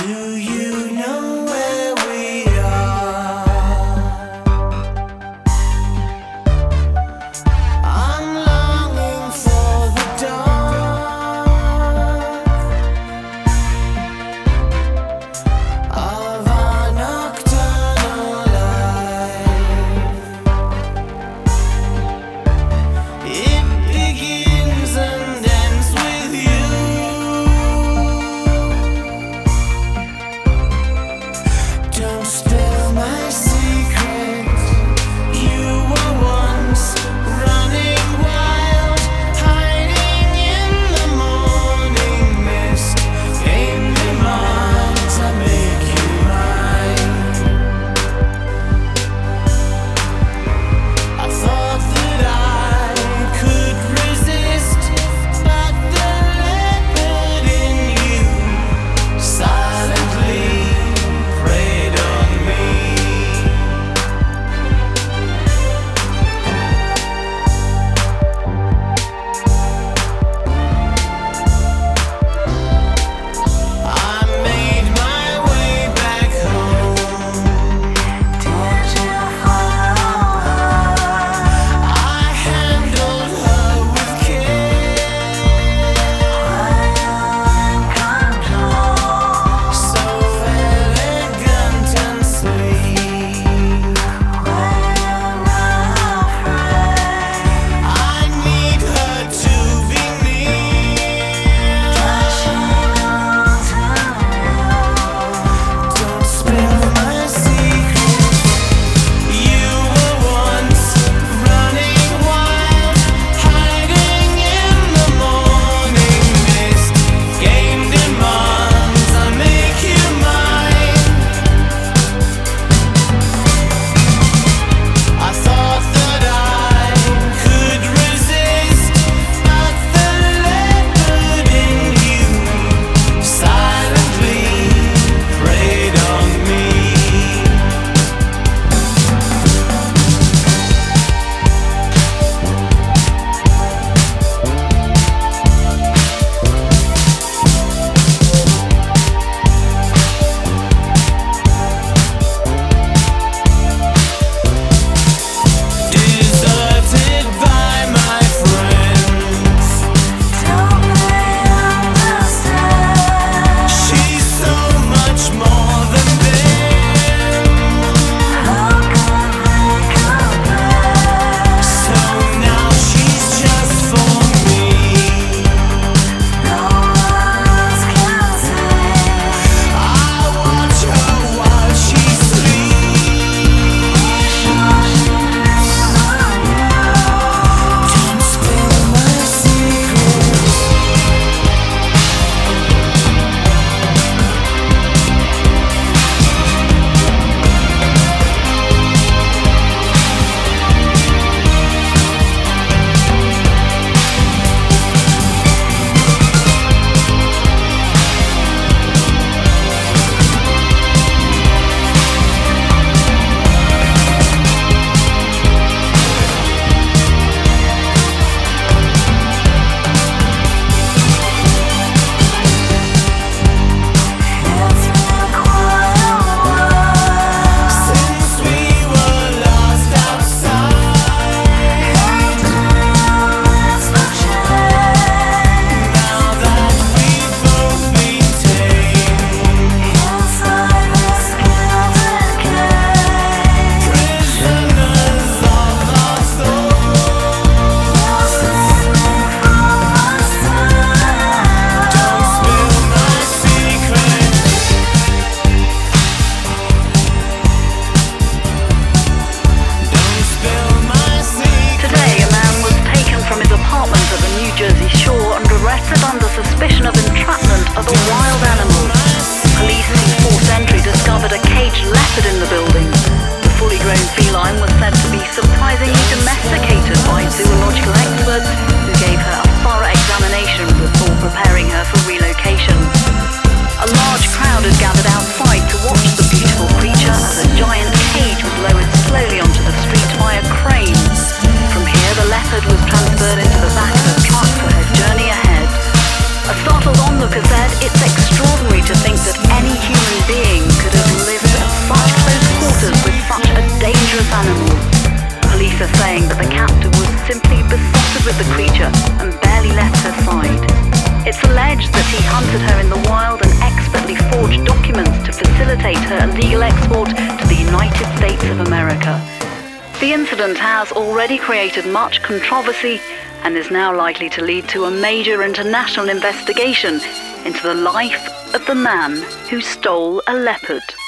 Do you know where we are? I'm longing for the dawn of our nocturnal life. It begins and ends with you. planted her in the wild and expertly forged documents to facilitate her illegal export to the United States of America. The incident has already created much controversy and is now likely to lead to a major international investigation into the life of the man who stole a leopard.